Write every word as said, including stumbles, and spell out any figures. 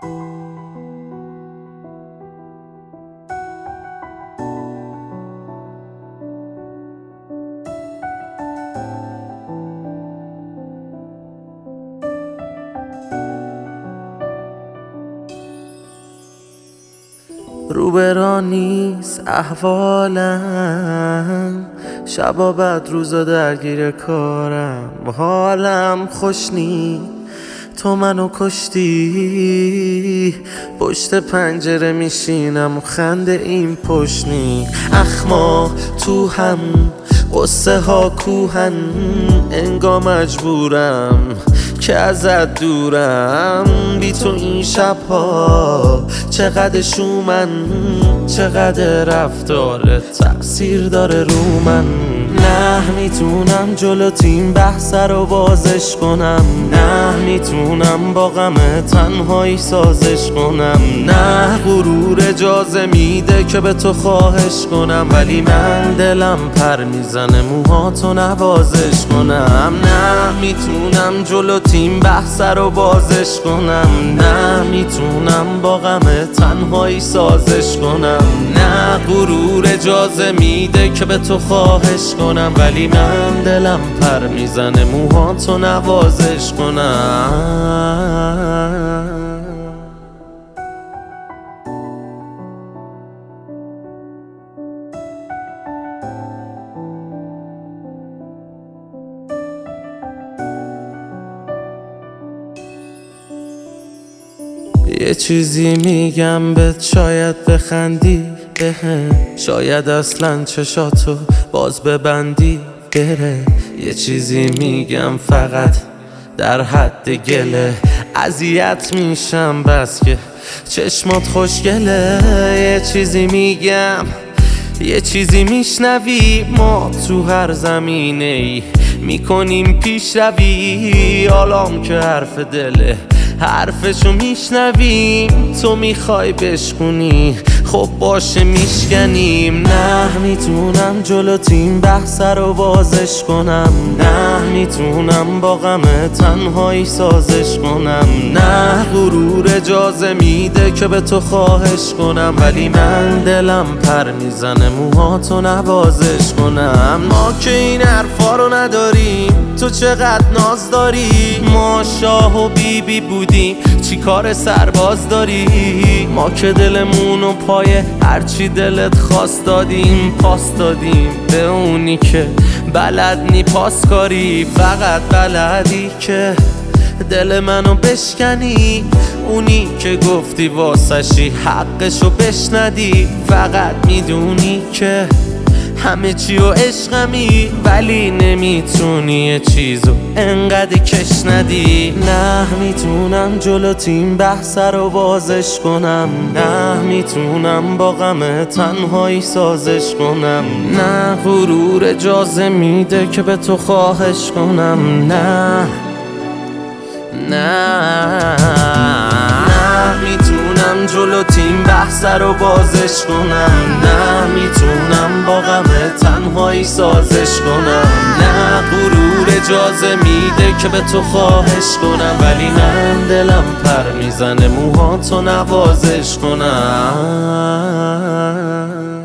روبرا نیست احوالم، شبا بعد روزا درگیر کارم، حالم خوش نی تو منو کشتی. پشت پنجره میشینم و خنده این پشنی، اخما تو هم قصه ها کوهن، انگا مجبورم که ازت دورم. بی تو این شبها چقدر شومن، چقدر رفتارت تأثیر داره رو من. نه میتونم جلو تیم بحث رو بازش کنم، نه میتونم با غم تنهایی سازش کنم، نه غرور اجازه میده که به تو خواهش کنم، ولی من دلم پر میزنه موهاتو نوازش کنم. نه میتونم جلو تیم بحث رو بازش کنم، نه میتونم با غم تنهایی سازش کنم، نه غرور اجازه میده که به تو خواهش کنم، ولی من دلم پر میزنه موهاتو نوازش کنم. یه چیزی میگم بهت شاید بخندی بهم، شاید اصلا چشاتو باز ببندی بره. یه چیزی میگم فقط در حد گله، اذیت میشم بس که چشمات خوشگله. یه چیزی میگم یه چیزی میشنوی، ما تو هر زمینه ای میکنیم پیش روی. حالام که حرف دله حرفشو میشنویم، تو میخوای بشکنی خب باشه میشکنیم. نه میتونم جلو تیم بحث رو بازش کنم، نه میتونم با غم تنهایی سازش کنم، نه غرور اجازه میده که به تو خواهش کنم، ولی من دلم پر میزنه موهاتو نوازش کنم. ما که این حرفا رو نداریم، تو چقدر ناز داری. ما شاه و بیبی بی بودیم چی کار سرباز داری. ما که دلمونو پای هرچی دلت خواست دادیم، پاس دادیم به اونی که بلد نی پاس کاری. فقط بلدی که دل منو بشکنی، اونی که گفتی واسشی حقشو بشندی. فقط میدونی که همه چی و عشقمی، ولی نمیتونی یه چیزو انقدر کش ندی. نه میتونم جلو تیم بحث رو بازش کنم، نه میتونم با غم تنهایی سازش کنم، نه غرور اجازه میده که به تو خواهش کنم. نه نه نه میتونم جلو تیم بحث رو بازش کنم، نه میتونم با غم تنهایی سازش کنم، نه غرور اجازه میده که به تو خواهش کنم، ولی من دلم پر میزنه موهاتو نوازش کنم.